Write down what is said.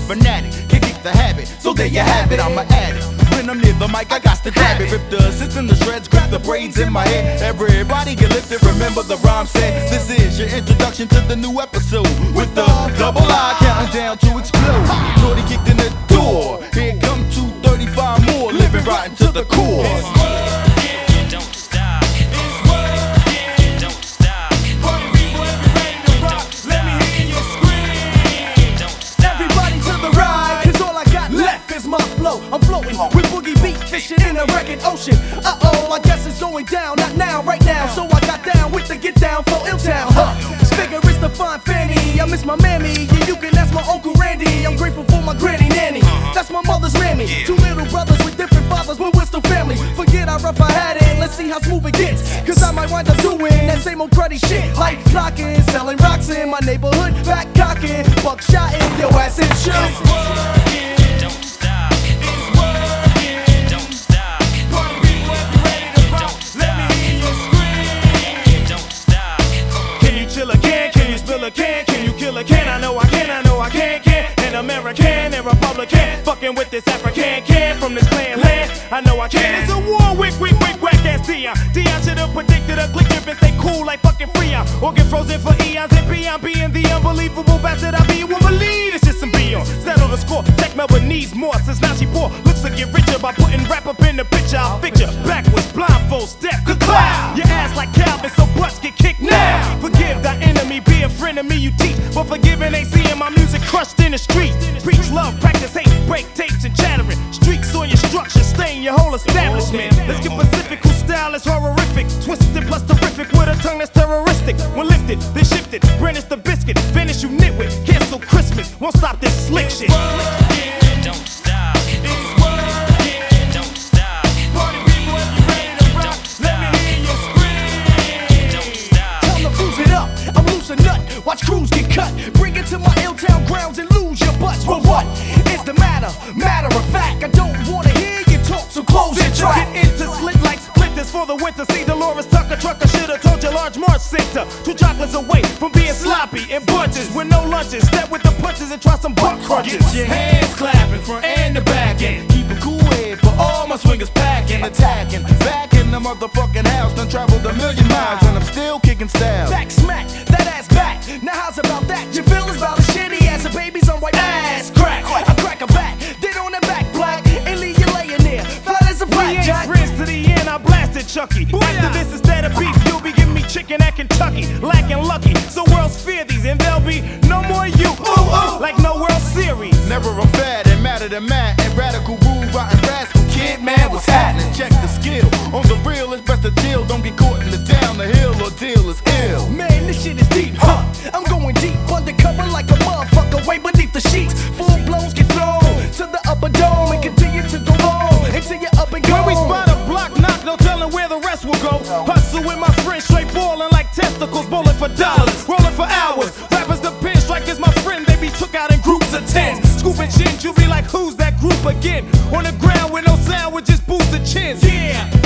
fanatic, can't keep the habit. So there you have it, I'm an addict. When I'm near the mic, I got to grab it. Rip the assist in the shreds, grip the braids in my head. Everybody get lifted, remember the rhyme said. This is your introduction to the new episode, with the double I counting down to explode. Shorty kicked in the door, here come 235 more, living right into the core. I'm floating with boogie beat, fishing in a record ocean. Uh-oh, I guess it's going down, not now, right now. So I got down with the get down for Illtown, Figure it's the fine fanny, I miss my mammy. Yeah, you can ask my Uncle Randy. I'm grateful for my granny nanny, that's my mother's mammy. Two little brothers with different fathers, but we're still family. Forget how rough I had it, let's see how smooth it gets. Cause I might wind up doing that same old cruddy shit, like clocking, selling rocks in my neighborhood, back cocking, buckshot in your ass and shit. Can you kill a can? I know I can, An American and Republican, fucking with this African can from this clan land. I know I can. It's a war, whack ass Dion. Dion should've predicted a click if it stay cool like fucking Freon. Or get frozen for eons and beyond. Being the unbelievable bastard I be, you won't believe it's just some beyond. Settle the score, Tech Melbourne needs more since now she poor. Looks to get richer by putting rap up in the picture. I'll picture backwards, blindfold, step, ka-clow. Your ass like Calvin, so butts get kicked now. Forgive thy enemy, be a friend of me you teach. But forgiving ain't seeing my music crushed in the street. Preach love, practice hate, break tapes and chattering. Streaks on your structure, stain your whole establishment. Let's get Pacific, whose style is horrific. Twisted plus terrific with a tongue that's terroristic. When lifted, then shifted, brandish the biscuit. Finish you nitwit, cancel Christmas. Won't stop this slick shit. Don't stop. It's working. Don't stop. Party people, if you ready to rock, let me hear you scream. Don't stop. Time to fuse it up. I'm loose a nut. Watch crews get cut. Bring it to my Illtown grounds and lose your butts. Well, what is the matter? Matter of fact, I don't wanna hear you talk, so close your track. Get into slit like splinters for the winter. See Dolores Tucker trucker should've told you large March center. 2 chocolates away from being sloppy in bunches with no lunches. Step with the punches and try some butt crunches. Get your hands clapping, front and the back end. Keep a cool head for all my swingers packing, attacking. Back in the motherfucking house, done traveled a million miles and I'm still kicking style. Back smack, that ass back. Now how's about that? Your feelings about a shitty ass and babies on white ass crack. I crack a back, then on the back black, and leave you laying there, flat as a blackjack. Friends to the end, I blasted Chucky. After this, instead of beef, you'll be giving me chicken at Kentucky. Lacking lucky, so worlds fear these, and there'll be no more you. Ooh, like no World Series. Never a fad and matter than mad and radical rude, rotten rascal. Kid man, what's happening? Check the skill. On the real, it's best to chill. Don't get caught in the down the hill or deal is ill. Man, this shit is deep, I'm going deep undercover like a motherfucker way beneath the sheets. Full blows get thrown to the upper dome and continue to go on until you're up and go. When we spot a block knock, no telling where the rest will go. Hustle with my friends, straight balling like testicles, bowling for dollars, rolling for hours. Rappers the pin strikers, my friend, they be took out in groups of 10. Scooping chins, you be like, who's that group again? On the ground with no sound, with just boosted chins. Yeah.